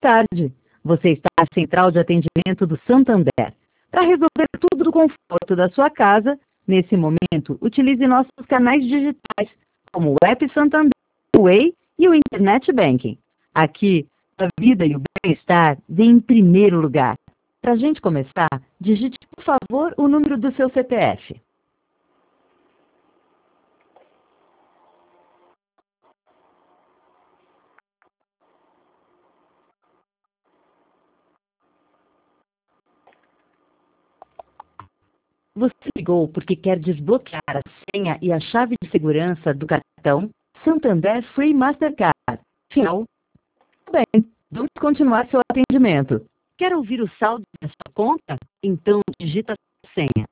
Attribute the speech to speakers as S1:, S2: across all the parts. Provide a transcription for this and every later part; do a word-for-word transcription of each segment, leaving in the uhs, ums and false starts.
S1: tarde. Você está na central de atendimento do Santander. Para resolver tudo do conforto da sua casa, nesse momento, utilize nossos canais digitais, como o App Santander, o Way e o Internet Banking. Aqui, a vida e o bem-estar vêm em primeiro lugar. Para a gente começar, digite, por favor, o número do seu C P F. Você ligou porque quer desbloquear a senha e a chave de segurança do cartão Santander Free Mastercard. Final. Bem, vamos continuar seu atendimento. Quer ouvir o saldo da sua conta? Então digita a senha.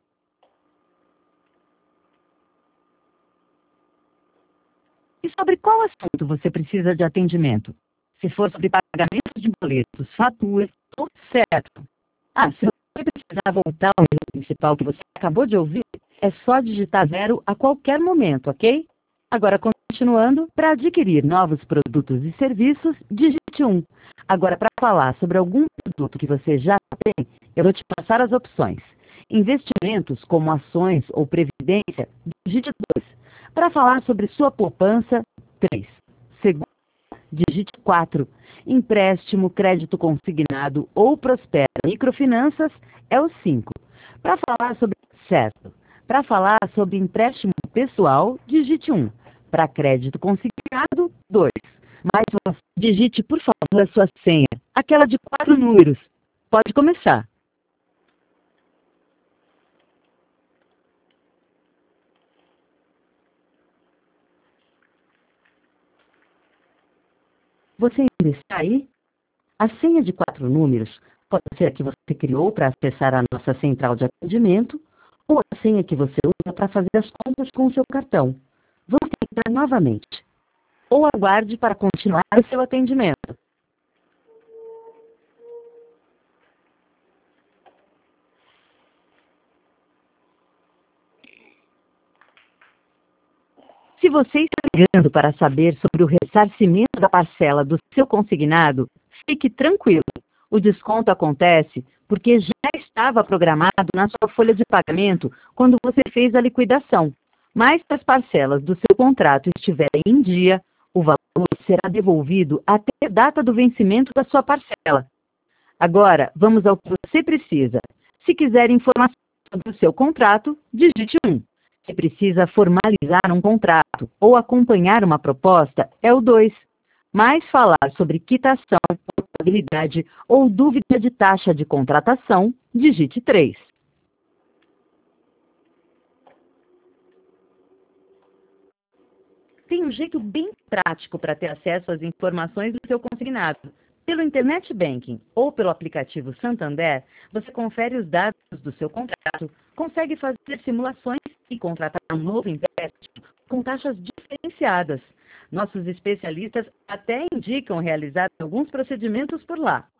S1: E sobre qual assunto você precisa de atendimento? Se for sobre pagamento de boletos, faturas, tudo certo. Ah, se você precisar voltar ao menu principal que você acabou de ouvir, é só digitar zero a qualquer momento, ok? Agora, continuando, para adquirir novos produtos e serviços, digite um. Agora, para falar sobre algum produto que você já tem, eu vou te passar as opções. Investimentos, como ações ou previdência, digite dois. Para falar sobre sua poupança, três. Seguro, digite quatro. Empréstimo, crédito consignado ou Prospera Microfinanças é o cinco. Para falar sobre certo. Para falar sobre empréstimo pessoal, digite um. Para crédito consignado, dois. Mais uma, digite, por favor, a sua senha, aquela de quatro números. Pode começar. Você ainda está aí? A senha de quatro números pode ser a que você criou para acessar a nossa central de atendimento ou a senha que você usa para fazer as compras com o seu cartão. Vamos tentar novamente. Ou aguarde para continuar o seu atendimento. Se você está ligando para saber sobre o ressarcimento da parcela do seu consignado, fique tranquilo. O desconto acontece porque já estava programado na sua folha de pagamento quando você fez a liquidação. Mas se as parcelas do seu contrato estiverem em dia, o valor será devolvido até a data do vencimento da sua parcela. Agora, vamos ao que você precisa. Se quiser informações sobre o seu contrato, digite um. Se precisa formalizar um contrato ou acompanhar uma proposta, é o dois. Mas falar sobre quitação, portabilidade ou dúvida de taxa de contratação, digite três. Tem um jeito bem prático para ter acesso às informações do seu consignado. Pelo Internet Banking ou pelo aplicativo Santander, você confere os dados do seu contrato, consegue fazer simulações e contratar um novo empréstimo com taxas diferenciadas. Nossos especialistas até indicam realizar alguns procedimentos por lá.